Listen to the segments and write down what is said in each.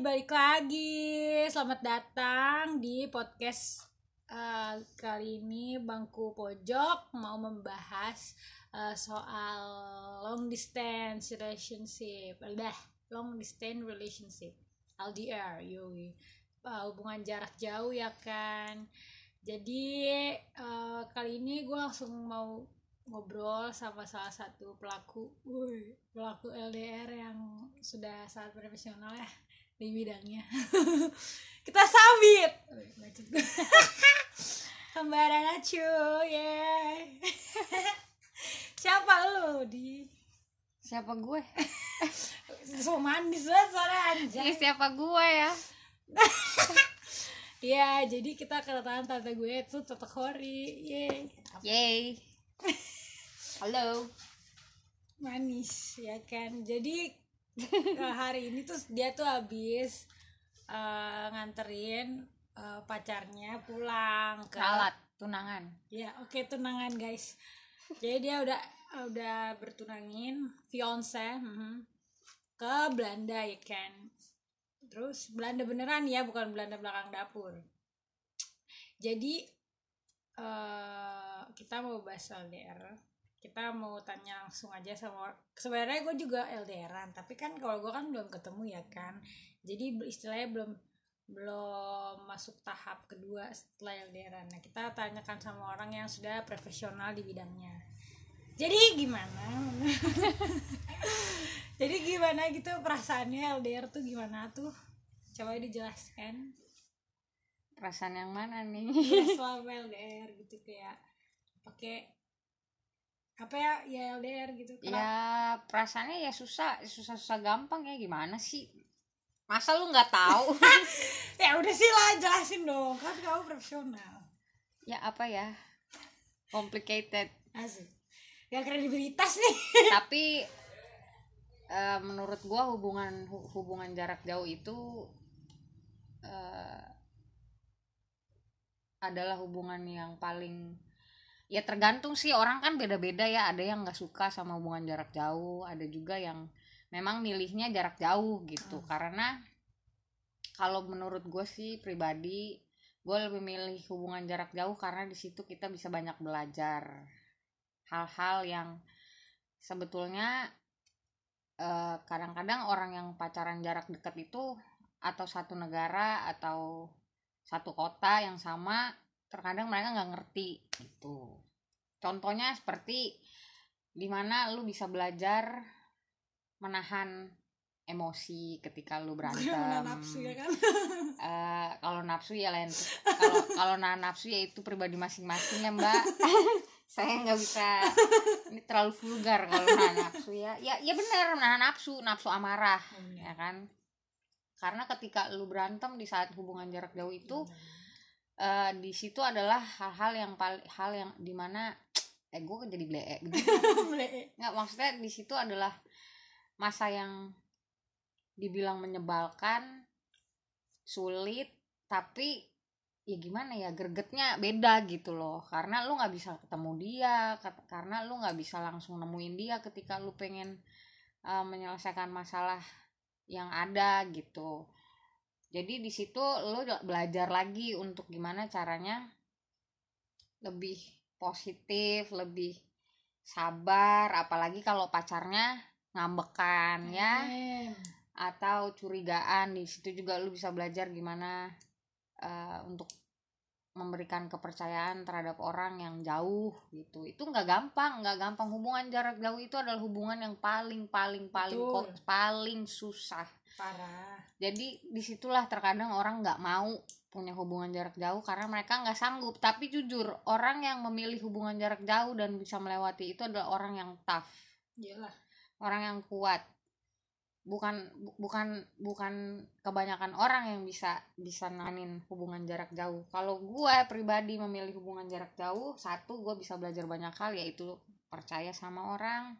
balik lagi. Selamat datang di podcast kali ini Bangku Pojok mau membahas soal long distance relationship. LDR, yoi. Hubungan jarak jauh ya kan. Jadi kali ini gue langsung mau ngobrol sama salah satu pelaku LDR yang sudah sangat profesional ya di bidangnya. Kita sambit Kembaran Acu, Siapa lu di? Siapa gue? So manis banget suara anjay. Siapa gue ya? Ya, jadi kita kedatangan tante gue itu Tante Khori. Yeay. Halo. Manis ya kan. Jadi hari ini tuh dia tuh habis nganterin pacarnya pulang ke Alat tunangan. Ya, oke, tunangan guys. Jadi dia udah bertunangin fiance ke Belanda ya kan. Terus Belanda beneran ya, bukan Belanda belakang dapur. Jadi kita mau bahas LDR. Kita mau tanya langsung aja sama, sebenarnya gue juga LDRan, tapi kan kalau gue kan belum ketemu ya kan. Jadi istilahnya belum masuk tahap kedua setelah LDRan. Nah, kita tanyakan sama orang yang sudah profesional di bidangnya. Jadi gimana? Jadi gimana gitu perasaannya LDR tuh gimana tuh? Coba dijelaskan. Perasaan yang mana nih? Ya, selama LDR gitu kayak pakai apa ya LDR gitu. Kenapa? Ya perasaannya ya susah gampang ya, gimana sih? Masa lu nggak tahu? Ya udah sih lah, jelasin dong, kan kamu profesional. Ya apa ya? Complicated. Asik. Gak kredibilitas nih. Tapi menurut gua hubungan jarak jauh itu adalah hubungan yang paling, ya tergantung sih, orang kan beda-beda ya. Ada yang nggak suka sama hubungan jarak jauh, ada juga yang memang milihnya jarak jauh gitu. Karena kalau menurut gue sih pribadi, gue lebih milih hubungan jarak jauh karena di situ kita bisa banyak belajar hal-hal yang sebetulnya kadang-kadang orang yang pacaran jarak dekat itu atau satu negara atau satu kota yang sama, terkadang mereka nggak ngerti gitu. Contohnya seperti dimana lu bisa belajar menahan emosi ketika lu berantem. Menahan nafsu ya kan. Kalau nafsu ya lain. Kalau nahan nafsu ya itu pribadi masing-masing ya mbak. Saya nggak bisa, ini terlalu vulgar kalau nahan nafsu ya. Ya benar, menahan nafsu amarah ya kan. Karena ketika lu berantem di saat hubungan jarak jauh itu, di situ adalah hal yang dimana gue jadi bleek gitu. Nggak, maksudnya di situ adalah masa yang dibilang menyebalkan, sulit, tapi ya gimana ya, gregetnya beda gitu loh. Karena lu nggak bisa ketemu dia, karena lu nggak bisa langsung nemuin dia ketika lu pengen menyelesaikan masalah yang ada gitu. Jadi di situ lu belajar lagi untuk gimana caranya lebih positif, lebih sabar, apalagi kalau pacarnya ngambekan ya, atau curigaan. Di situ juga lu bisa belajar gimana untuk memberikan kepercayaan terhadap orang yang jauh gitu. Itu nggak gampang. Hubungan jarak jauh itu adalah hubungan yang paling susah. Parah. Jadi disitulah terkadang orang nggak mau punya hubungan jarak jauh karena mereka nggak sanggup. Tapi jujur, orang yang memilih hubungan jarak jauh dan bisa melewati itu adalah orang yang tough. Iyalah. Orang yang kuat. Bukan kebanyakan orang yang bisa nanin hubungan jarak jauh. Kalau gue pribadi memilih hubungan jarak jauh, satu, gue bisa belajar banyak hal, yaitu percaya sama orang,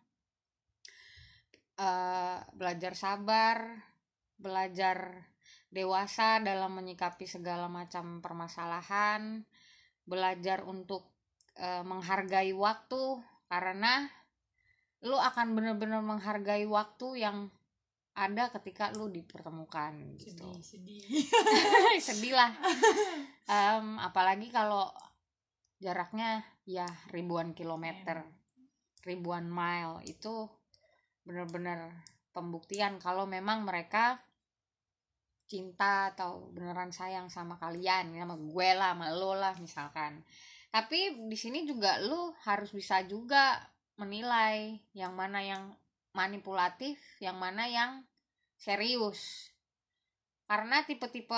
belajar sabar, belajar dewasa dalam menyikapi segala macam permasalahan, belajar untuk menghargai waktu, karena lu akan benar-benar menghargai waktu yang ada ketika lu dipertemukan gitu. Sedih Sedih lah. Apalagi kalau jaraknya ya ribuan kilometer, ribuan mile, itu benar-benar pembuktian kalau memang mereka cinta atau beneran sayang sama kalian, sama gue lah, sama lo lah misalkan. Tapi di sini juga lu harus bisa juga menilai yang mana yang manipulatif, yang mana yang serius. Karena tipe-tipe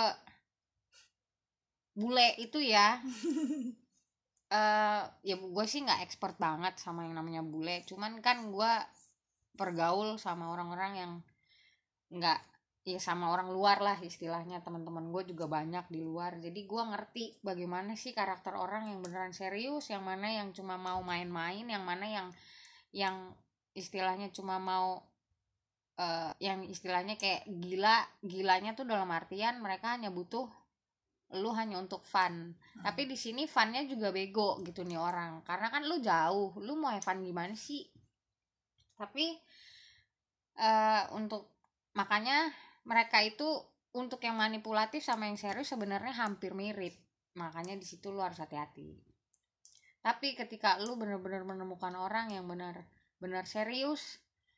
bule itu ya ya gue sih nggak expert banget sama yang namanya bule, cuman kan gue bergaul sama orang-orang yang nggak, ya sama orang luar lah istilahnya, teman-teman gue juga banyak di luar, jadi gue ngerti bagaimana sih karakter orang yang beneran serius, yang mana yang cuma mau main-main, yang mana yang istilahnya cuma mau yang istilahnya kayak gilanya tuh dalam artian mereka hanya butuh lu hanya untuk fun. Tapi di sini funnya juga bego gitu nih orang, karena kan lu jauh, lu mau fun gimana sih. Tapi untuk makanya mereka itu untuk yang manipulatif sama yang serius sebenarnya hampir mirip, makanya di situ lu harus hati-hati. Tapi ketika lu benar-benar menemukan orang yang benar-benar serius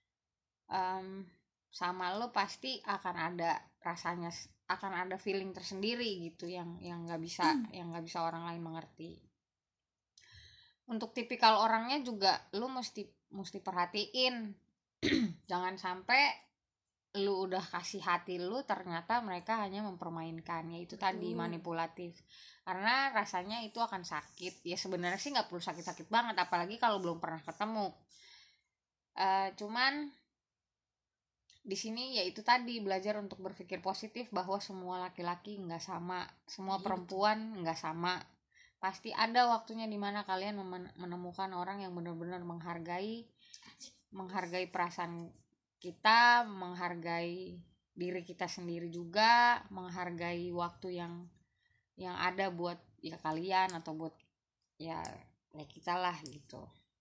sama lu, pasti akan ada rasanya, akan ada feeling tersendiri gitu yang nggak bisa orang lain mengerti. Untuk tipikal orangnya juga lu mesti perhatiin jangan sampai lu udah kasih hati lu, ternyata mereka hanya mempermainkan, yaitu tadi manipulatif. Karena rasanya itu akan sakit. Ya sebenarnya sih nggak perlu sakit-sakit banget, apalagi kalau belum pernah ketemu. Cuman di sini yaitu tadi belajar untuk berpikir positif, bahwa semua laki-laki nggak sama, semua perempuan nggak sama. Pasti ada waktunya dimana kalian menemukan orang yang benar-benar menghargai perasaan kita, menghargai diri kita sendiri juga, menghargai waktu yang ada buat ya kalian atau buat ya kita lah gitu.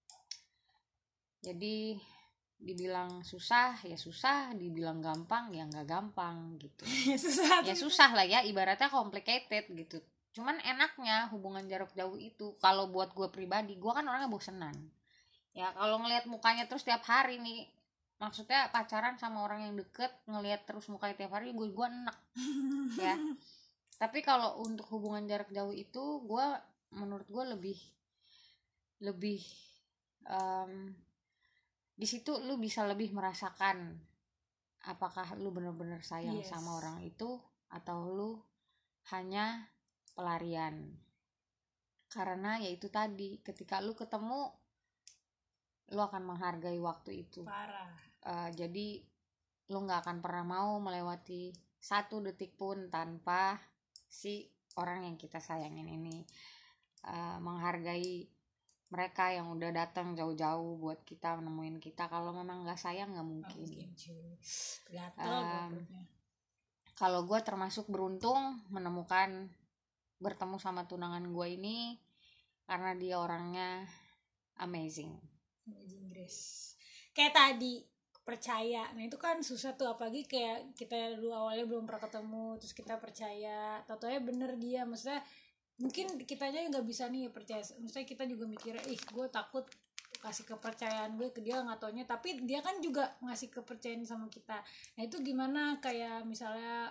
Jadi dibilang susah ya susah, dibilang gampang ya nggak gampang gitu. Ya susah lah ya, ibaratnya complicated gitu. Cuman enaknya hubungan jarak jauh itu, kalau buat gue pribadi, gue kan orangnya bosenan ya kalau ngelihat mukanya terus tiap hari nih, maksudnya pacaran sama orang yang deket, ngelihat terus mukanya tiap hari, gue enak ya. Tapi kalau untuk hubungan jarak jauh itu, menurut gue lebih di situ lu bisa lebih merasakan apakah lu benar-benar sayang sama orang itu atau lu hanya pelarian. Karena yaitu tadi, ketika lu ketemu, lu akan menghargai waktu itu. Jadi lu nggak akan pernah mau melewati 1 detik pun tanpa si orang yang kita sayangin ini. Menghargai mereka yang udah datang jauh-jauh buat kita, nemuin kita. Kalau memang nggak sayang nggak mungkin. Kalau gue termasuk beruntung bertemu sama tunangan gue ini, karena dia orangnya amazing Grace. Kayak tadi percaya, nah itu kan susah tuh, apalagi kayak kita dulu awalnya belum pernah ketemu, terus kita percaya, tau-taunya bener dia. Maksudnya mungkin kitanya nggak bisa nih percaya, maksudnya kita juga mikir gue takut kasih kepercayaan gue ke dia, nggak taunya tapi dia kan juga ngasih kepercayaan sama kita. Nah itu gimana, kayak misalnya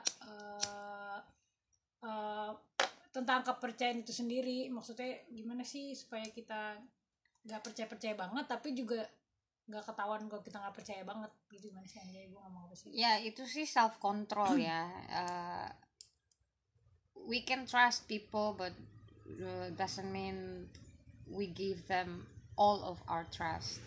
tentang kepercayaan itu sendiri, maksudnya gimana sih supaya kita nggak percaya banget tapi juga nggak ketahuan kalau kita nggak percaya banget gitu. Gimana sih Anjay, gue ngomong apa sih ya, itu sih self control ya. We can trust people, but doesn't mean we give them all of our trust.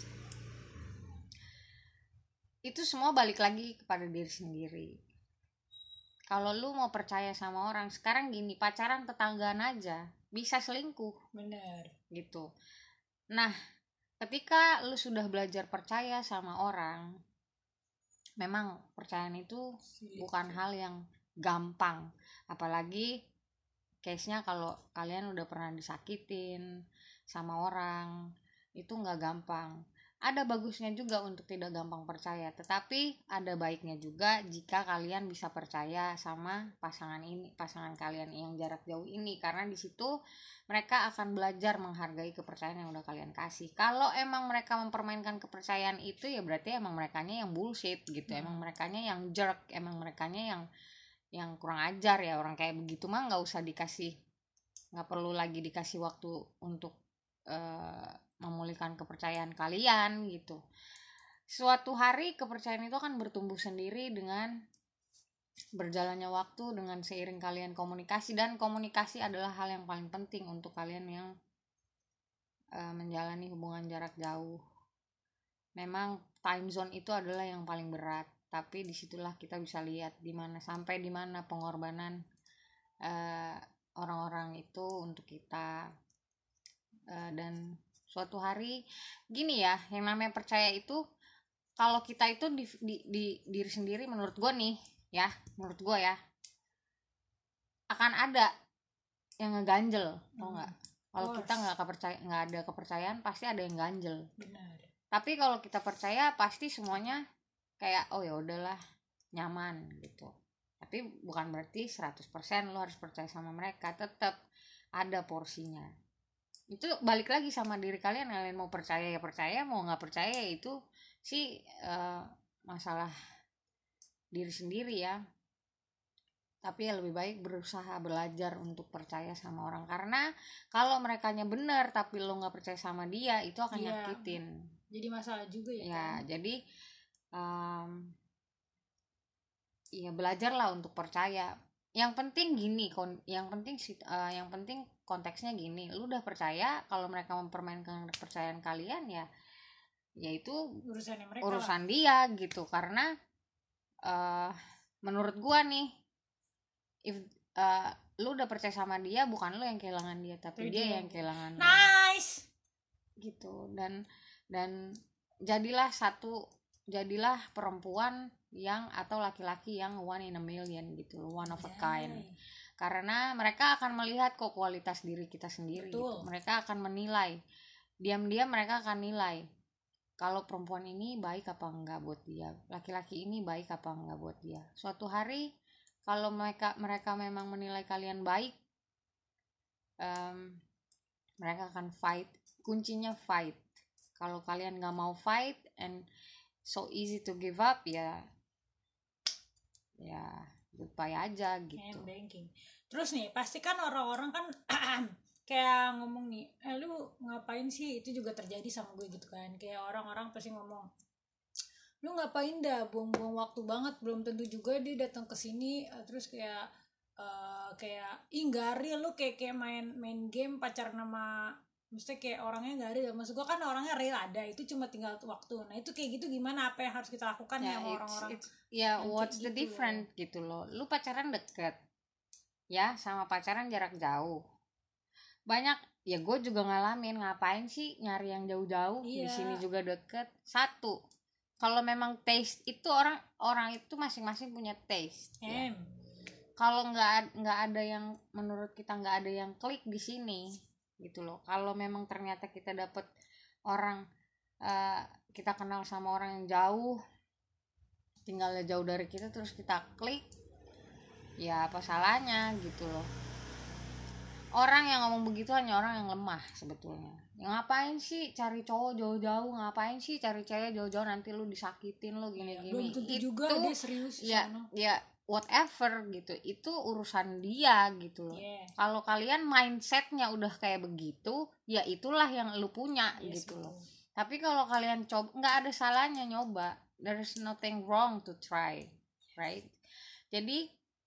Itu semua balik lagi kepada diri sendiri. Kalau lu mau percaya sama orang, sekarang gini, pacaran tetanggaan aja bisa selingkuh, bener gitu. Nah, ketika lu sudah belajar percaya sama orang, memang percayaan itu bukan hal yang gampang. Apalagi case-nya kalau kalian udah pernah disakitin sama orang, itu gak gampang. ada bagusnya juga untuk tidak gampang percaya, tetapi ada baiknya juga jika kalian bisa percaya sama pasangan kalian yang jarak jauh ini, karena di situ mereka akan belajar menghargai kepercayaan yang udah kalian kasih. Kalau emang mereka mempermainkan kepercayaan itu, ya berarti emang merekanya yang bullshit gitu, emang merekanya yang jerk, emang merekanya yang kurang ajar ya. Orang kayak begitu mah nggak usah dikasih, nggak perlu lagi dikasih waktu untuk memulihkan kepercayaan kalian gitu. Suatu hari kepercayaan itu akan bertumbuh sendiri dengan berjalannya waktu, dengan seiring kalian komunikasi, dan komunikasi adalah hal yang paling penting untuk kalian yang menjalani hubungan jarak jauh. Memang time zone itu adalah yang paling berat, tapi disitulah kita bisa lihat sampai di mana pengorbanan orang-orang itu untuk kita. Dan suatu hari gini ya, yang namanya percaya itu, kalau kita itu di diri sendiri, menurut gue nih ya, menurut gue ya, akan ada yang ngeganjel, tau nggak? Kalau kita nggak ada kepercayaan, pasti ada yang ganjel. Benar. Tapi kalau kita percaya, pasti semuanya kayak oh ya udahlah, nyaman gitu. Tapi bukan berarti 100% lo harus percaya sama mereka, tetap ada porsinya. Itu balik lagi sama diri kalian mau percaya ya percaya, mau nggak percaya ya itu sih masalah diri sendiri ya. Tapi ya lebih baik berusaha belajar untuk percaya sama orang, karena kalau merekanya benar tapi lo nggak percaya sama dia, itu akan nyakitin. Jadi masalah juga ya kan? Jadi ya belajarlah untuk percaya. Yang penting gini, yang penting konteksnya gini, lu udah percaya, kalau mereka mempermainkan kepercayaan kalian ya itu urusan dia gitu. Karena menurut gua nih, if lu udah percaya sama dia, bukan lu yang kehilangan dia, tapi dia yang kehilangan nice gitu. Dan jadilah perempuan yang atau laki-laki yang one in a million gitu, one of a kind. Karena mereka akan melihat kok kualitas diri kita sendiri gitu. Mereka akan menilai, diam-diam mereka akan nilai kalau perempuan ini baik apa enggak buat dia, laki-laki ini baik apa enggak buat dia. Suatu hari kalau mereka memang menilai kalian baik, mereka akan fight. Kuncinya fight. Kalau kalian nggak mau fight and so easy to give up, ya goodbye aja gitu. Terus nih pasti kan orang-orang kan kayak ngomong nih, lu ngapain sih, itu juga terjadi sama gue gitu kan. Kayak orang-orang pasti ngomong, lu ngapain dah, buang-buang waktu banget, belum tentu juga dia datang ke sini. Terus kayak nggak real, lu kayak main game pacaran sama, maksudnya kayak orangnya nggak real. Maksud gue kan orangnya real ada, itu cuma tinggal waktu. Nah itu kayak gitu, gimana, apa yang harus kita lakukan ya sama orang-orang what's the difference gitu loh. Lu pacaran deket ya sama pacaran jarak jauh, banyak ya, gue juga ngalamin. Ngapain sih nyari yang jauh-jauh, di sini juga deket. Satu, kalau memang taste itu, orang itu masing-masing punya taste ya. Kalau nggak ada yang, menurut kita nggak ada yang klik di sini gitu loh. Kalau memang ternyata kita dapet orang, kita kenal sama orang yang jauh, tinggalnya jauh dari kita, terus kita klik, ya apa salahnya gitu loh. Orang yang ngomong begitu hanya orang yang lemah sebetulnya. Ya ngapain sih cari cowok jauh-jauh, ngapain sih cari cewek jauh-jauh, nanti lu disakitin lu gini-gini. Belum tentu juga dia serius ya whatever gitu, itu urusan dia gitu loh. Kalau kalian mindsetnya udah kayak begitu, ya itulah yang lu punya gitu loh. Tapi kalau kalian coba, nggak ada salahnya nyoba. There's nothing wrong to try, right? Jadi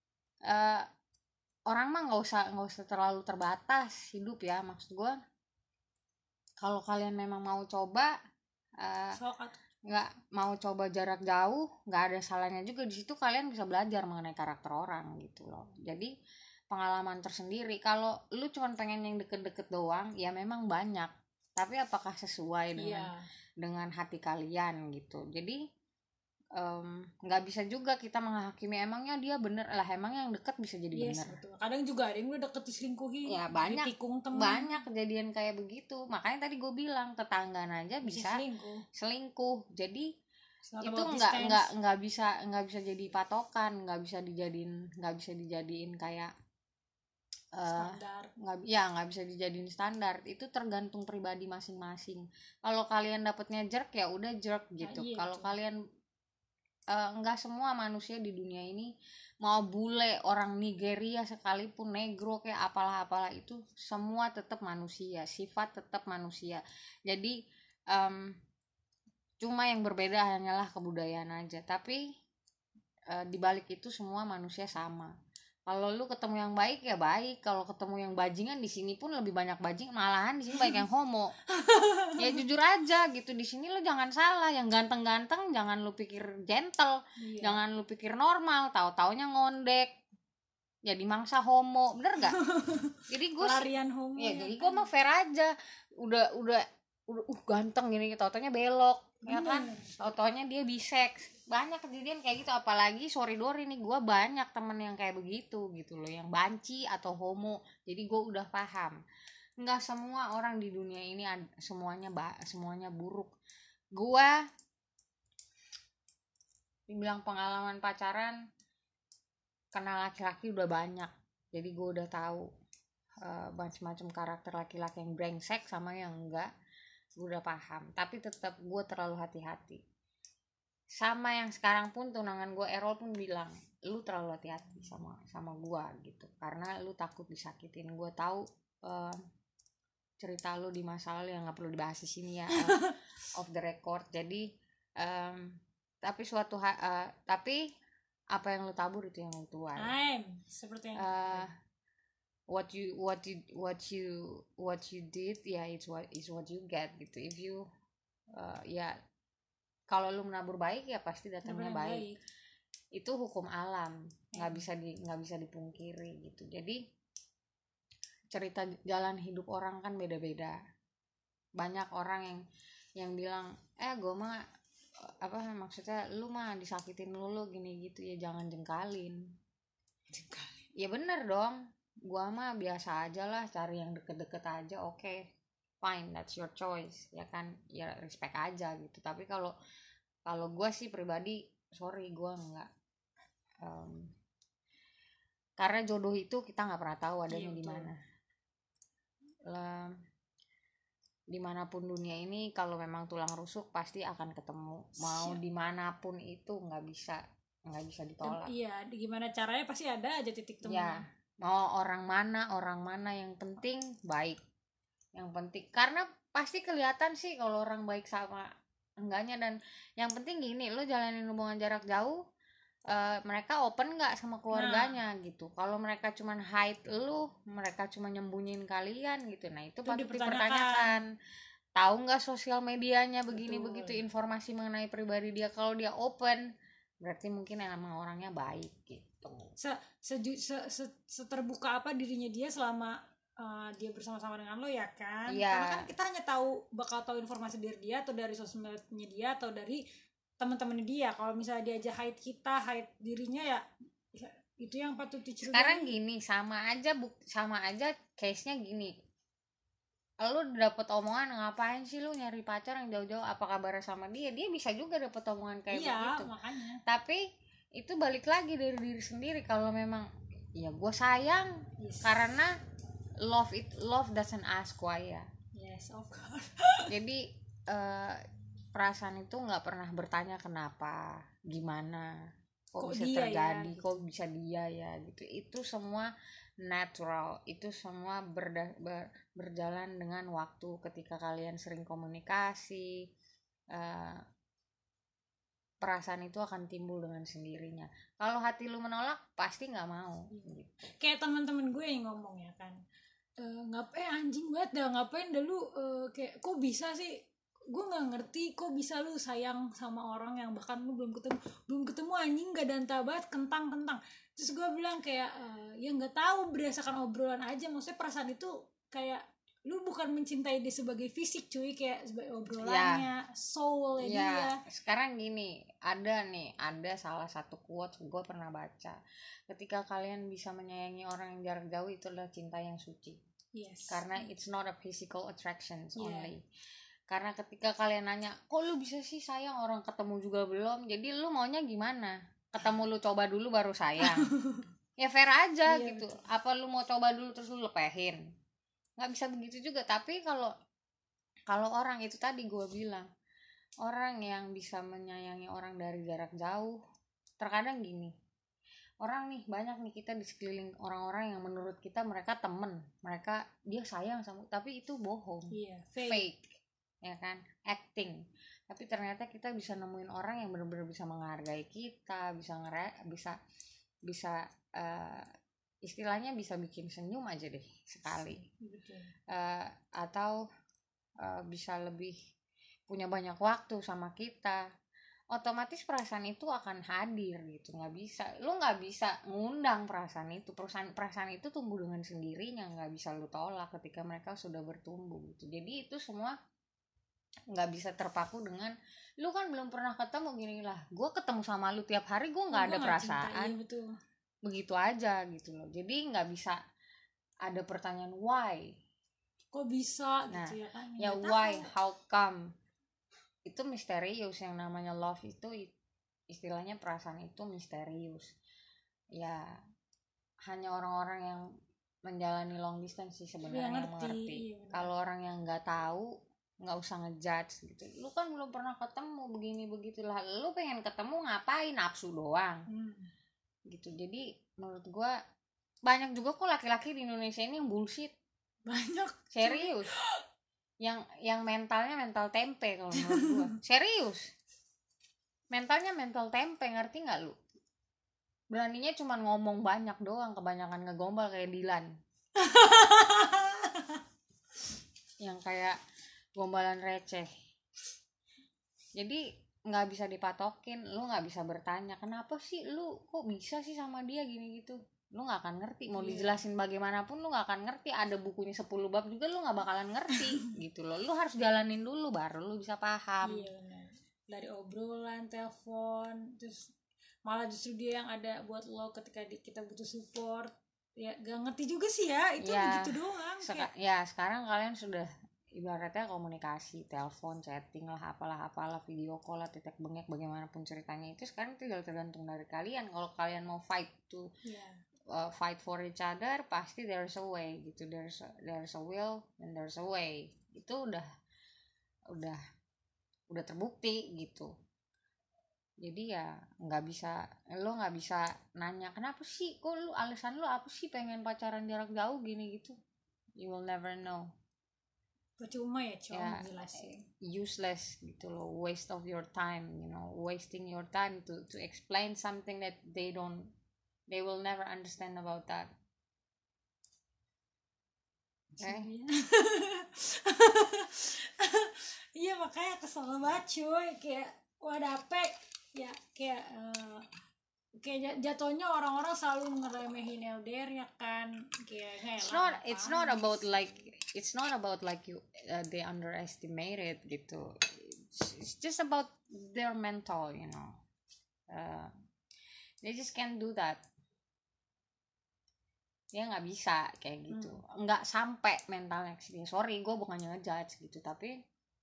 orang mah nggak usah terlalu terbatas hidup ya. Maksud gue, kalau kalian memang mau coba, nggak mau coba jarak jauh, nggak ada salahnya juga. Di situ kalian bisa belajar mengenai karakter orang gitu loh. Jadi pengalaman tersendiri. Kalau lu cuma pengen yang deket-deket doang, ya memang banyak, tapi apakah sesuai dengan hati kalian gitu. Jadi nggak bisa juga kita menghakimi emangnya dia bener lah, emang yang deket bisa jadi Yes, bener. betul. Kadang juga ada yang udah deket diselingkuhi, Ya banyak, ditikung temen, banyak kejadian kayak begitu. Makanya tadi gue bilang tetangga aja bisa selingkuh. Jadi itu nggak bisa jadi patokan, nggak bisa dijadiin kayak standar. nggak bisa dijadiin standar. Itu tergantung pribadi masing-masing. Kalau kalian dapetnya jerk ya udah jerk gitu. Iya, Kalau betul. kalian nggak semua manusia di dunia ini, mau bule, orang Nigeria sekalipun, negro kayak apalah itu semua tetap manusia, sifat tetap manusia. Jadi cuma yang berbeda hanyalah kebudayaan aja, tapi dibalik itu semua manusia sama. Kalau lu ketemu yang baik ya baik, kalau ketemu yang bajingan, di sini pun lebih banyak bajing, malahan di sini banyak yang homo. Ya jujur aja gitu, di sini lu jangan salah, yang ganteng-ganteng jangan lu pikir gentle, jangan lu pikir normal, tahu-taunya ngondek, jadi mangsa homo, bener gak? Jadi gue pelarian homo ya, jadi gue mah fair aja, udah ganteng gini, tahu-taunya belok, ya kan, tahu-taunya dia bisex. Banyak kejadian kayak gitu, apalagi sorry nih, gue banyak temen yang kayak begitu gitu loh, yang banci atau homo. Jadi gue udah paham, nggak semua orang di dunia ini semuanya buruk. Gue dibilang pengalaman pacaran kenal laki-laki udah banyak, jadi gue udah tahu macam-macam karakter laki-laki yang brengsek sama yang enggak, gue udah paham. Tapi tetap gue terlalu hati-hati. Sama yang sekarang pun tunangan gue Errol pun bilang, lu terlalu hati-hati sama gue gitu, karena lu takut disakitin. Gue tahu cerita lu di masa lalu yang nggak perlu dibahas di sini ya, off the record. Jadi tapi tapi apa yang lu tabur itu yang lu tuai. Seperti what you did ya, it's what you get gitu. If you ya kalau lu menabur baik ya pasti datangnya baik. Itu hukum alam, nggak bisa dipungkiri gitu. Jadi cerita jalan hidup orang kan beda-beda. Banyak orang yang bilang gue mah maksudnya lu mah disakitin lu gini gitu, ya jangan jengkalin. Ya bener dong, gua mah biasa aja lah, cari yang deket-deket aja, oke, fine, that's your choice, ya kan, ya respect aja gitu. Tapi kalau gua sih pribadi, sorry, gua nggak, karena jodoh itu kita nggak pernah tahu adanya di mana. Dimanapun dunia ini, kalau memang tulang rusuk pasti akan ketemu, mau dimanapun itu nggak bisa ditolak. Iya, gimana caranya pasti ada aja titik temu. Ya, mau orang mana, yang penting baik, yang penting, karena pasti kelihatan sih kalau orang baik sama enggaknya. Dan yang penting gini, lo jalanin hubungan jarak jauh, mereka open nggak sama keluarganya gitu. Kalau mereka cuman hide lu, mereka cuma nyembunyiin kalian gitu, nah itu patut dipertanyakan. Tahu nggak sosial medianya begini begitu, informasi mengenai pribadi dia. Kalau dia open, berarti mungkin emang orangnya baik gitu. Seterbuka apa dirinya dia selama dia bersama-sama dengan lo, ya kan? Iya. Karena kan kita hanya bakal tahu informasi dari dia, atau dari sosmed dia, atau dari teman-teman dia. Kalau misalnya dia aja hide dirinya, ya itu yang patut dicurigai. Sekarang gini, sama aja case-nya gini. Lu dapet omongan, ngapain sih lu nyari pacar yang jauh-jauh, apa kabarnya sama dia bisa juga dapet omongan kayak begitu. Makanya. Tapi itu balik lagi dari diri sendiri. Kalau memang ya gue sayang, karena love doesn't ask why ya. Yes, of course. Jadi perasaan itu nggak pernah bertanya kenapa, gimana, kok bisa terjadi, kok bisa dia ya gitu. Itu semua natural, itu semua berjalan dengan waktu. Ketika kalian sering komunikasi, perasaan itu akan timbul dengan sendirinya. Kalau hati lu menolak, pasti nggak mau gitu. Kayak teman-teman gue yang ngomong, ya kan, ngapain anjing banget dah, ngapain dah lu kayak kok bisa sih, gue nggak ngerti kok bisa lu sayang sama orang yang bahkan lu belum ketemu anjing, gak danta banget, kentang. Terus gue bilang kayak ya nggak tahu, berdasarkan obrolan aja. Maksudnya perasaan itu kayak lu bukan mencintai dia sebagai fisik cuy, kayak sebagai obrolannya, soul dia. Sekarang gini, ada salah satu quotes gue pernah baca, ketika kalian bisa menyayangi orang yang jarak jauh, itu adalah cinta yang suci. Karena it's not a physical attraction only. Karena ketika kalian nanya, kok lu bisa sih sayang orang ketemu juga belum, jadi lu maunya gimana? Ketemu lu coba dulu baru sayang. Ya fair aja gitu. Betul. Apa lu mau coba dulu terus lu lepehin? Nggak bisa begitu juga. Tapi kalau orang itu tadi gue bilang, orang yang bisa menyayangi orang dari jarak jauh, terkadang gini, orang nih banyak nih, kita di sekeliling orang-orang yang menurut kita mereka temen, mereka dia sayang sama, tapi itu bohong, fake, ya kan, acting. Tapi ternyata kita bisa nemuin orang yang benar-benar bisa menghargai kita, bisa istilahnya bisa bikin senyum aja deh sekali. Atau bisa lebih punya banyak waktu sama kita, otomatis perasaan itu akan hadir gitu. Lu nggak bisa ngundang perasaan itu tumbuh dengan sendirinya, nggak bisa lu tolak ketika mereka sudah bertumbuh gitu. Jadi itu semua nggak bisa terpaku dengan lu kan belum pernah ketemu, gini lah gue ketemu sama lu tiap hari gue nggak ada perasaan cinta, betul. Begitu aja gitu loh. Jadi nggak bisa ada pertanyaan why, kok bisa gitu ya kan, ya why, how come. Itu misterius. Yang namanya love itu istilahnya perasaan itu misterius ya, hanya orang-orang yang menjalani long distance sih sebenarnya yang mengerti. Kalau orang yang nggak tahu, nggak usah ngejudge gitu. Lu kan belum pernah ketemu, begini begitulah, lu pengen ketemu ngapain, nafsu doang gitu. Jadi menurut gua banyak juga kok laki-laki di Indonesia ini yang bullshit, banyak serius. yang mentalnya mental tempe kalau menurut gua. Serius, mentalnya mental tempe, ngerti nggak lu? Beraninya cuma ngomong banyak doang, kebanyakan ngegombal kayak Dilan. Yang kayak gombalan receh. Jadi nggak bisa dipatokin, lu nggak bisa bertanya kenapa sih lu kok bisa sih sama dia gini gitu. Lu nggak akan ngerti, mau dijelasin bagaimanapun lu nggak akan ngerti. Ada bukunya 10 bab juga lu nggak bakalan ngerti gitu loh. Lu harus jalanin dulu baru lu bisa paham. Iya benar. Dari obrolan, telepon, terus malah justru dia yang ada buat lo ketika kita butuh support. Ya gak ngerti juga sih ya, itu begitu doang. Sekarang kalian sudah ibaratnya komunikasi, telepon, chatting lah, apalah video call lah, titik bengek, bagaimanapun ceritanya itu sekarang tinggal tergantung dari kalian. Kalau kalian mau fight fight for each other, pasti there's a way gitu. There's a will and there's a way. Itu udah terbukti gitu. Jadi ya lo nggak bisa nanya kenapa sih, kok lu alasan lu apa sih pengen pacaran jarak jauh gini gitu. You will never know. Percuma ya jelasin. Useless gitu loh, waste of your time, wasting your time to explain something that they will never understand about that. Iya makanya kesel banget cuy, kayak wadapek ya, kayak jatuhnya orang-orang selalu ngeremehin LDR ya kan, kayak it's not about like you they underestimate it gitu. It's just about their mental, they just can't do that. Dia nggak bisa kayak gitu, nggak sampai mentalnya kesini. Sorry, gue bukannya ngejudge gitu, tapi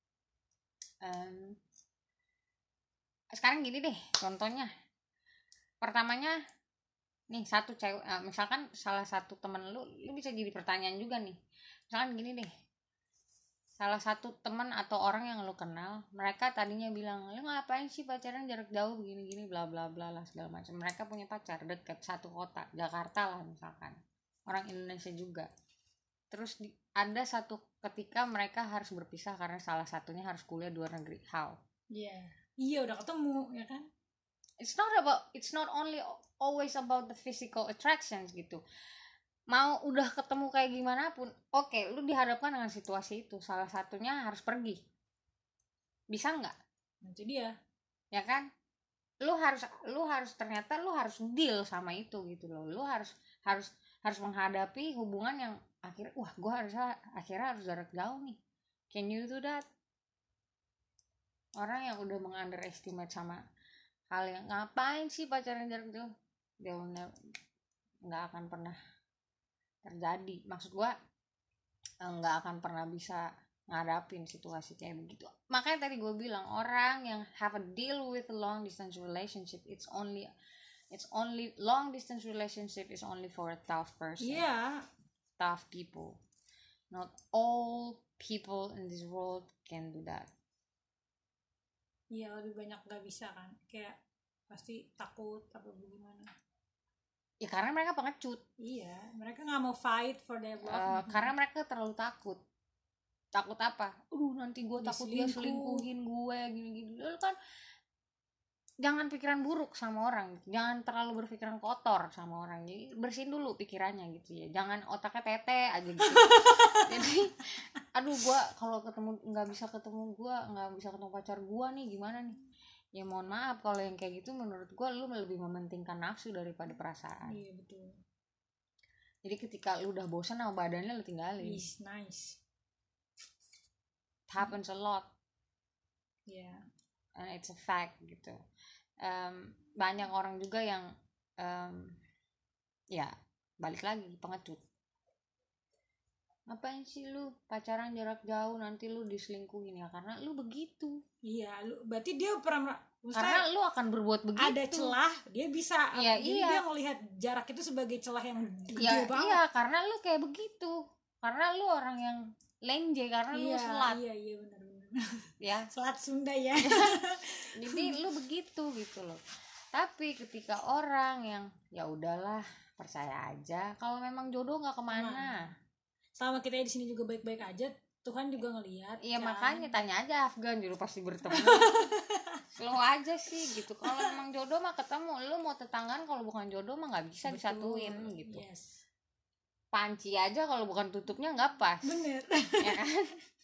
sekarang gini deh contohnya. Pertamanya nih, satu cewek, misalkan salah satu temen lu bisa jadi pertanyaan juga nih. Misalkan gini deh, salah satu teman atau orang yang lu kenal, mereka tadinya bilang lu ngapain sih pacaran jarak jauh begini-gini bla bla bla lah segala macam. Mereka punya pacar dekat satu kota, Jakarta lah misalkan, orang Indonesia juga. Terus ada satu ketika mereka harus berpisah karena salah satunya harus kuliah di luar negeri. How? Iya udah ketemu ya kan. It's not only always about the physical attractions gitu. Mau udah ketemu kayak gimana pun, oke, lu dihadapkan dengan situasi itu, salah satunya harus pergi, bisa nggak? Itu dia ya kan. Lu harus ternyata lu harus deal sama itu gitu loh. Lu harus menghadapi hubungan yang akhirnya gue akhirnya harus jarak jauh nih. Can you do that? Orang yang udah meng-underestimate sama hal yang ngapain sih pacaran jarak jauh, dia nggak akan pernah terjadi. Maksud gue nggak akan pernah bisa ngadapin situasi kayak begitu. Makanya tadi gue bilang orang yang have a deal with a long distance relationship, it's only long distance relationship is only for a tough person. Iya. Tough people. Not all people in this world can do that. Iya, lebih banyak gak bisa kan, kayak pasti takut apa gimana. Ya karena mereka pengecut. Iya, mereka nggak mau fight for their love. Karena mereka terlalu takut. Takut apa? Nanti gue takut dia selingkuhin gue gini-gini. Lalu kan jangan pikiran buruk sama orang, jangan terlalu berpikiran kotor sama orang. Jadi bersihin dulu pikirannya gitu ya. Jangan otaknya tete aja gitu. Jadi gue kalau nggak bisa ketemu pacar gue nih, gimana nih? Ya mohon maaf, kalau yang kayak gitu menurut gue lu lebih mementingkan nafsu daripada perasaan. Iya betul. Jadi ketika lu udah bosan sama badannya, lu tinggalin. Yes, nice. It happens a lot. Yeah. And it's a fact gitu. Banyak orang juga yang ya balik lagi pengecut. Ngapain sih lu pacaran jarak jauh, nanti lu diselingkuhin? Ya karena lu begitu. Iya, berarti dia pernah, karena lu akan berbuat begitu. Ada celah, dia bisa. Ya, jadi dia melihat jarak itu sebagai celah yang gede banget. Iya, karena lu kayak begitu. Karena lu orang yang lenje, karena lu selat. Iya benar. Ya, selat Sunda ya. Jadi lu begitu gitu loh. Tapi ketika orang yang ya udahlah, percaya aja kalau memang jodoh nggak kemana. Sama kita di sini juga baik-baik aja, Tuhan juga ngelihat. Iya kan? Makanya tanya aja Afgan, jodoh pasti bertemu. Slow aja sih gitu. Kalau memang jodoh mah ketemu. Lu mau tetanggaan, kalau bukan jodoh mah nggak bisa disatuin gitu. Yes. Panci aja kalau bukan tutupnya nggak pas. Bener. Ya kan?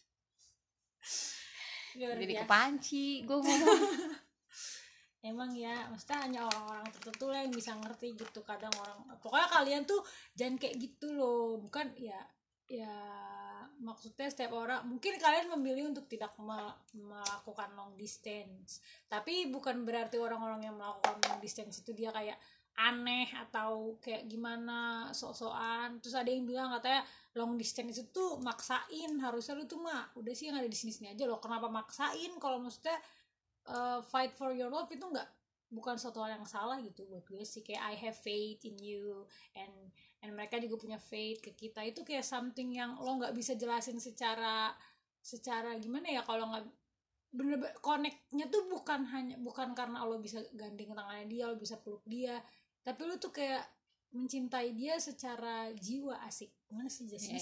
Jadi kepanci gue ngomong. Emang ya, maksudnya hanya orang-orang tertentu lah yang bisa ngerti gitu. Kadang orang, pokoknya kalian tuh jangan kayak gitu loh. Bukan ya maksudnya setiap orang, mungkin kalian memilih untuk tidak melakukan long distance, tapi bukan berarti orang-orang yang melakukan long distance itu dia kayak aneh atau kayak gimana, sok-sokan. Terus ada yang bilang katanya long distance itu tuh maksain, harusnya lu tuh mah udah sih yang ada di sini-sini aja loh, kenapa maksain? Kalau maksudnya fight for your love itu bukan suatu hal yang salah gitu buat gue sih. Kayak I have faith in you and mereka juga punya faith ke kita. Itu kayak something yang lo nggak bisa jelasin secara gimana ya, kalau nggak bener-bener connect-nya tuh bukan karena lo bisa gandeng tangannya dia, lo bisa peluk dia, tapi lo tuh kayak mencintai dia secara jiwa. Asik gimana sih Jasmine?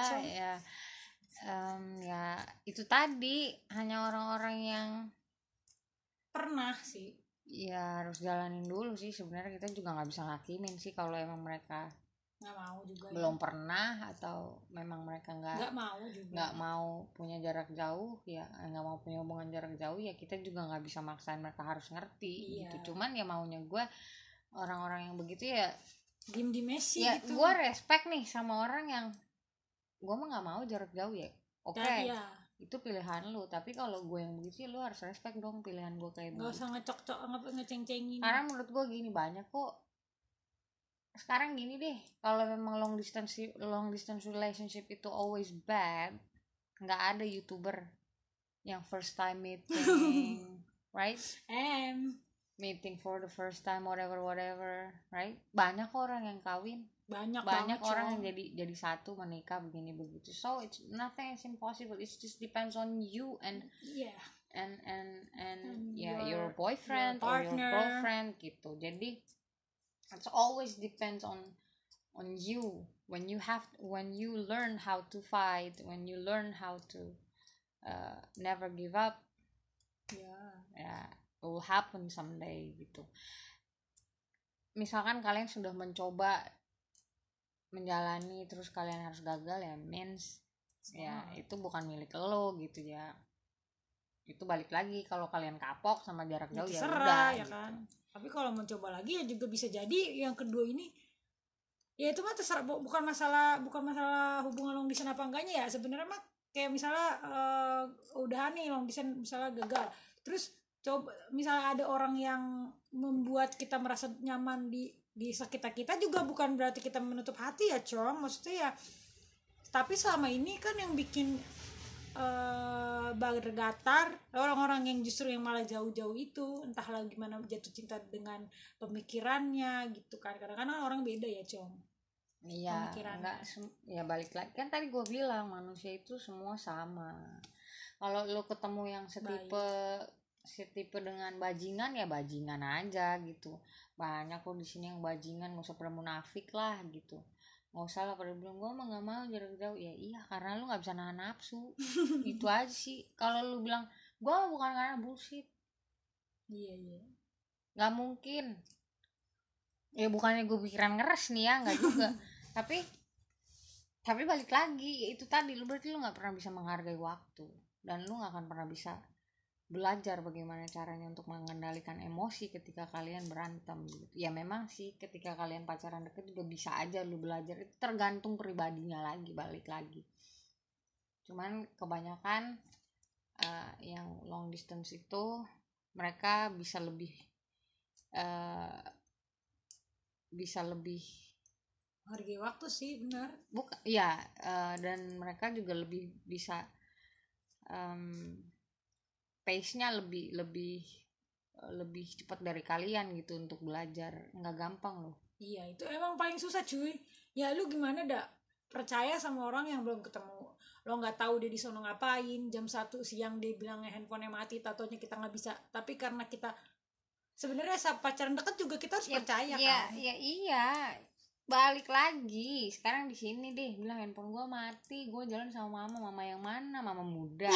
Ya itu tadi hanya orang-orang yang pernah sih ya harus jalanin dulu sih. Sebenarnya kita juga nggak bisa ngakimin sih kalau emang mereka nggak mau juga, belum pernah, atau memang mereka nggak mau punya jarak jauh, ya nggak mau punya hubungan jarak jauh, ya kita juga nggak bisa maksain mereka harus ngerti. Gitu. Cuman ya maunya gue orang-orang yang begitu ya diem Messi ya gitu. Gue respect nih sama orang yang gue mah nggak mau jarak jauh ya. Oke. Itu pilihan lu, tapi kalau gue yang begitu lu harus respect dong pilihan gue kayak begitu. Gak usah ngecok-cok ngeceng-cengin. Karena menurut gue gini, banyak kok sekarang gini deh, kalau memang long distance relationship itu always bad, nggak ada YouTuber yang first time meeting right, meeting for the first time whatever right. Banyak orang yang kawin, banyak orang yang jadi satu, menikah begini begitu. So it's nothing is impossible, it just depends on you and your boyfriend your or your girlfriend gitu. Jadi it always depends on you. When you learn how to fight, when you learn how to never give up, it will happen someday gitu. Misalkan kalian sudah mencoba menjalani terus kalian harus gagal, ya means ya itu bukan milik lo gitu ya. Itu balik lagi, kalau kalian kapok sama jarak jauh ya udah ya gitu. Kan. Tapi kalau mencoba lagi ya juga bisa jadi yang kedua ini ya itu mah terserah, bukan masalah hubungan long distance apa enggaknya ya sebenarnya mah. Kayak misalnya udah nih long distance misalnya gagal, terus coba misalnya ada orang yang membuat kita merasa nyaman di sekitar kita juga, bukan berarti kita menutup hati ya Cong, maksudnya ya. Tapi selama ini kan yang bikin bergetar orang-orang yang justru yang malah jauh-jauh itu, entahlah gimana jatuh cinta dengan pemikirannya gitu kan. Kadang-kadang orang beda ya Cong. Iya, enggak, ya balik lagi kan tadi gue bilang manusia itu semua sama. Kalau lo ketemu yang setipe dengan bajingan ya bajingan aja gitu. Banyak kok di sini yang bajingan, nggak usah pada munafik lah gitu. Nggak usah lah pada bilang gue mah nggak mau jarak jauh, ya iya karena lu nggak bisa nahan nafsu. Itu aja sih. Kalau lu bilang gue bukan karena bullshit, iya nggak mungkin. Ya bukannya gue pikiran ngeres nih ya, nggak juga. tapi balik lagi itu tadi, lu berarti lu nggak pernah bisa menghargai waktu, dan lu nggak akan pernah bisa belajar bagaimana caranya untuk mengendalikan emosi ketika kalian berantem gitu. Ya memang sih ketika kalian pacaran deket juga bisa aja lu belajar, itu tergantung pribadinya lagi, balik lagi. Cuman kebanyakan yang long distance itu mereka bisa lebih hargai waktu sih, benar. Bukan ya, dan mereka juga lebih bisa pace-nya lebih cepat dari kalian gitu untuk belajar. Nggak gampang loh. Iya, itu emang paling susah cuy. Ya lu gimana dak percaya sama orang yang belum ketemu, lo nggak tahu dia di sono ngapain, jam 1 siang dia bilang handphonenya mati, tatonya kita nggak bisa. Tapi karena kita sebenarnya saat pacaran dekat juga kita harus percaya kan. Ya iya, balik lagi sekarang di sini deh bilang handphone gue mati, gue jalan sama mama yang mana, mama muda.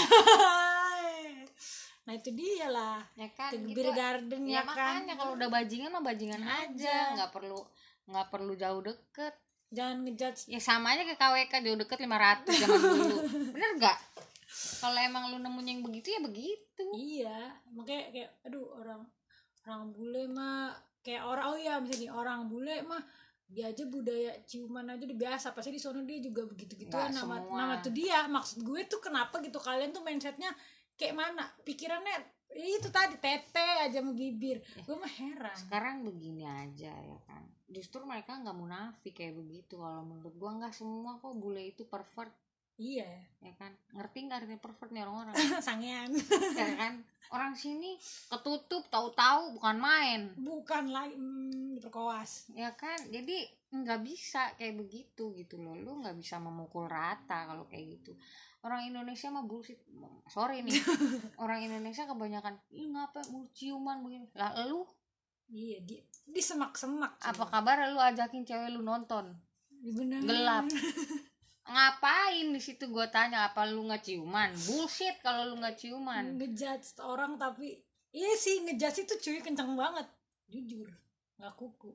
Nah itu dia lah ya kan gitu, gitu. garden ya kan. Makanya kalau udah bajingan mah bajingan aja, nggak perlu jauh deket. Jangan ngejudge. Ya sama aja ke KWK, jauh deket 500 zaman dulu. Bener gak? Kalau emang lu nemunya yang begitu ya begitu. Iya, makanya kayak aduh, orang bule mah kayak orang, oh ya misalnya orang bule mah dia aja budaya ciuman aja udah biasa, pasti di sono dia juga begitu-gituan. Nama tuh dia, maksud gue tuh kenapa gitu kalian tuh mindsetnya kayak mana, pikirannya itu tadi tete aja mau bibir. Gue mah heran. Sekarang begini aja ya kan, justru mereka nggak munafik kayak begitu. Kalau menurut gue nggak semua kok bule itu pervert. Iya ya kan, ngerti nggak artinya pervert nih orang-orang? sangean ya kan, orang sini ketutup tahu-tahu bukan main, bukan lagi diperkoas ya kan. Jadi nggak bisa kayak begitu gitu loh, lu nggak bisa memukul rata kalau kayak gitu. Orang Indonesia mah bullshit, sorry nih. Orang Indonesia kebanyakan ngapain mau ciuman begini lah. Lu iya di semak-semak apa kabar lu ajakin cewek lu nonton bener. Gelap ngapain di situ, gue tanya, apa lu nggak ciuman? Bullshit kalau lu nggak ciuman. Ngejudge orang, tapi iya sih ngejudge itu cuy kenceng banget, jujur nggak kuku.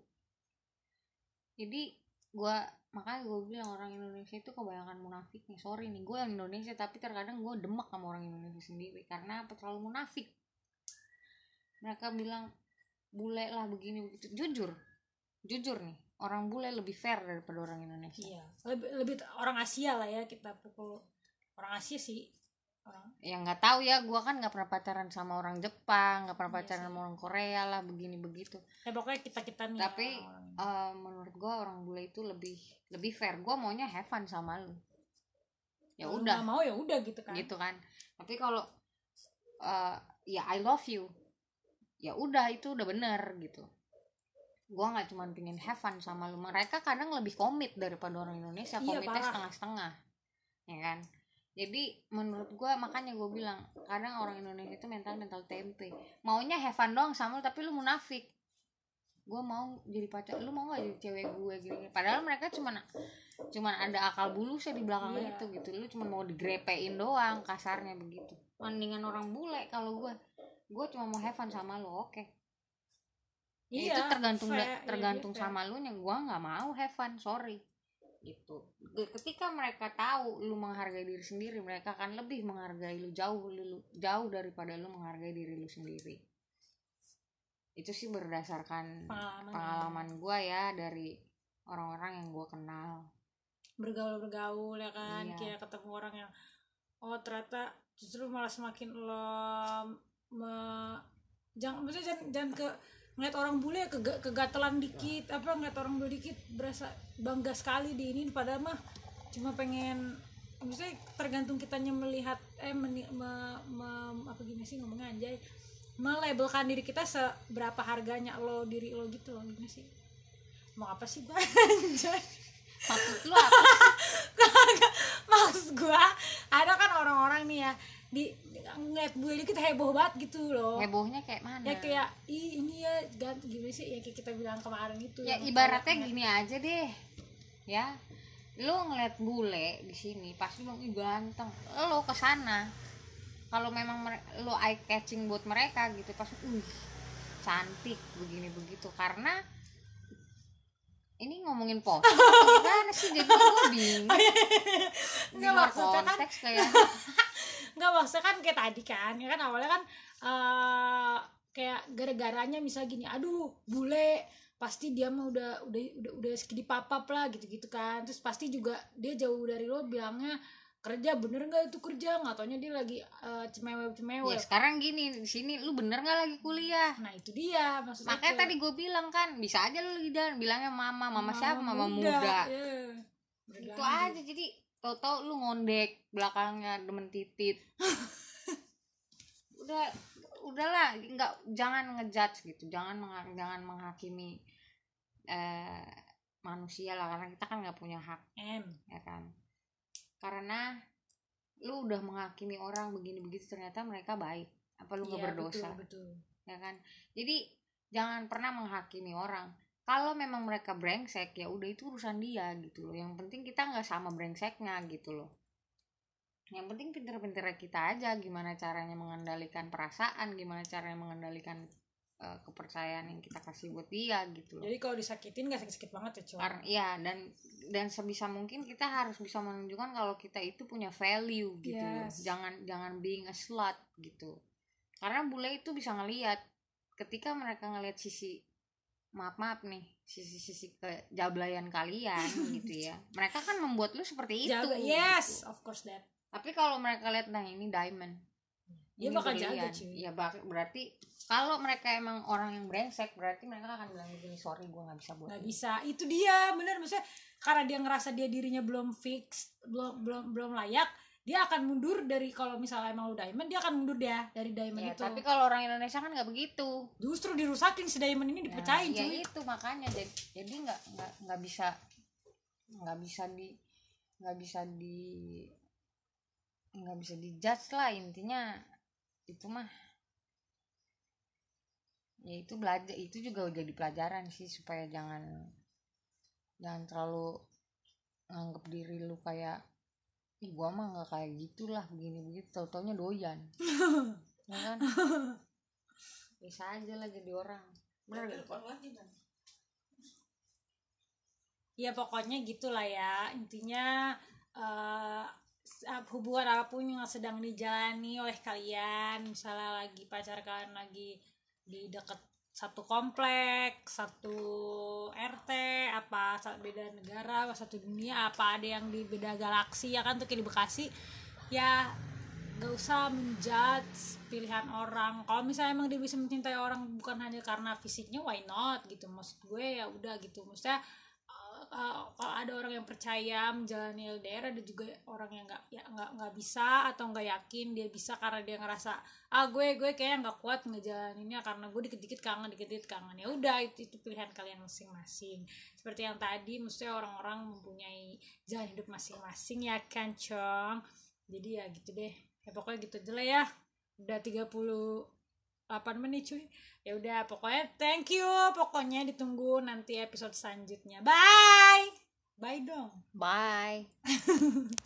Jadi makanya gue bilang orang Indonesia itu kebanyakan munafik nih. Sorry nih, gue yang Indonesia tapi terkadang gue demek sama orang Indonesia sendiri. Karena apa? Terlalu munafik. Mereka bilang bule lah begini begitu. Jujur nih, orang bule lebih fair daripada orang Indonesia. Iya, lebih orang Asia lah ya, kita pukul orang Asia sih. Orang yang nggak tahu ya, gue kan nggak pernah pacaran sama orang Jepang, nggak pernah pacaran sama orang Korea lah begini begitu. Pokoknya kita nih. Tapi menurut gue orang bule itu lebih fair. Gue maunya have fun sama lu. Ya udah. Nggak mau ya udah gitu kan. Gitu kan. Tapi kalau ya I love you, ya udah itu udah bener gitu. Gue nggak cuma pengen have fun sama lu. Mereka kadang lebih komit daripada orang Indonesia. Komitnya setengah-setengah, ya kan. Jadi menurut gue, makanya gue bilang kadang orang Indonesia itu mental tempe. Maunya have fun doang sama lu, tapi lu munafik. Gue mau jadi pacar, lu mau nggak jadi cewek gue gini. Padahal mereka cuman ada akal bulusnya di belakang itu gitu. Lu cuma mau digrepein doang, kasarnya begitu. Mendingan orang bule. Kalau gue cuma mau have fun sama lu, oke. Iya, itu tergantung sama lu nya. Gue nggak mau have fun, sorry gitu. Ketika mereka tahu lu menghargai diri sendiri, mereka akan lebih menghargai lu jauh daripada lu menghargai diri lu sendiri. Itu sih berdasarkan pengalaman gue ya, dari orang-orang yang gue kenal, bergaul ya kan. Iya. Kayak ketemu orang yang ternyata justru malah semakin lo jangan ke ngeliat orang bule kegatelan dikit, apa ngeliat orang bule dikit berasa bangga sekali di ini, padahal mah cuma pengen, misalnya tergantung kitanya melihat apa gini sih ngomongnya, anjay, melabelkan diri kita seberapa harganya diri lo gitu loh. Gini sih mau apa sih gua anjay. Maksud lu apa sih? Maksud gua ada kan orang-orang nih ya ngeliat bule dikit heboh banget gitu loh. Hebohnya kayak mana? Ya kayak ini ya gimana sih ya, kayak kita bilang kemarin itu Ya ibaratnya gini aja deh ya, lu ngeliat bule di sini pasti lu ganteng, lu kesana kalau memang lu eye catching buat mereka gitu pasti cantik begini begitu, karena ini ngomongin pos gimana sih, jadi gue bingung di luar konteks kayak nggak, maksudnya kan kayak tadi kan ya kan awalnya kan kayak gara-garanya misalnya gini, aduh bule pasti dia mah udah segini papap lah gitu kan, terus pasti juga dia jauh dari lo bilangnya kerja, bener nggak itu kerja, nggak taunya dia lagi cemewe ya. Sekarang gini di sini lu bener nggak lagi kuliah? Nah itu dia maksudnya, makanya tadi gue bilang kan bisa aja lu lagi jalan bilangnya mama siapa, mama muda. Yeah. Itu aja, jadi tau lu ngondek belakangnya demen titit. udahlah, jangan ngejudge gitu, jangan menghakimi manusia lah, karena kita kan nggak punya hak ya kan, karena lu udah menghakimi orang begini begitu ternyata mereka baik, apa lu nggak berdosa? Betul. Ya kan, jadi jangan pernah menghakimi orang. Kalau memang mereka brengsek ya udah itu urusan dia gitu loh, yang penting kita nggak sama brengseknya gitu loh. Yang penting pinter-pinternya kita aja gimana caranya mengendalikan perasaan, gimana caranya mengendalikan kepercayaan yang kita kasih buat dia gitu loh. Jadi kalau disakitin gak sakit-sakit banget ya cuy. Iya, dan sebisa mungkin kita harus bisa menunjukkan kalau kita itu punya value gitu loh. Jangan being a slut gitu. Karena bule itu bisa ngelihat ketika mereka ngelihat sisi maaf nih, sisi kejablayan kalian gitu ya. Mereka kan membuat lu seperti itu. Yes, gitu. Of course that. Tapi kalau mereka lihat nah ini diamond, dia bakal jaga cuy. Ya berarti kalau mereka emang orang yang brengsek, berarti mereka akan bilang begini, sorry gue nggak bisa buat. Nggak bisa, itu dia bener, maksudnya karena dia ngerasa dia dirinya belum fix, belum layak, dia akan mundur dari, kalau misalnya emang lu diamond, dia akan mundur dari diamond ya, itu. Tapi kalau orang Indonesia kan nggak begitu. Justru dirusakin si diamond ini, dipecahin cuy. Ya itu makanya jadi nggak bisa dijudge lah, intinya itu mah ya itu belajar, itu juga udah jadi pelajaran sih, supaya jangan terlalu nganggep diri lu kayak gua mah nggak kayak gitulah begini begitu, tau-taunya doyan. Ya kan, bisa aja lah jadi orang bener gitu. Ya pokoknya gitulah ya, intinya hubungan apapun yang sedang dijalani oleh kalian, misalnya lagi pacar kalian lagi di dekat satu komplek, satu RT, apa beda negara, satu dunia, apa ada yang di beda galaksi ya kan, tuh kayak di Bekasi ya, gak usah menjudge pilihan orang. Kalau misalnya emang dia bisa mencintai orang bukan hanya karena fisiknya, why not gitu, maksud gue ya udah gitu. Maksudnya kalau ada orang yang percaya menjalani LDR, ada juga orang yang nggak bisa atau nggak yakin dia bisa karena dia ngerasa gue kayaknya nggak kuat ngejalaninnya karena gue dikit-dikit kangen. Ya udah, itu pilihan kalian masing-masing. Seperti yang tadi, maksudnya orang-orang mempunyai jalan hidup masing-masing ya kan Cong. Jadi ya gitu deh ya, pokoknya gitu aja lah ya, udah 38 menit cuy. Ya udah, pokoknya thank you, pokoknya ditunggu nanti episode selanjutnya. Bye dong. Bye.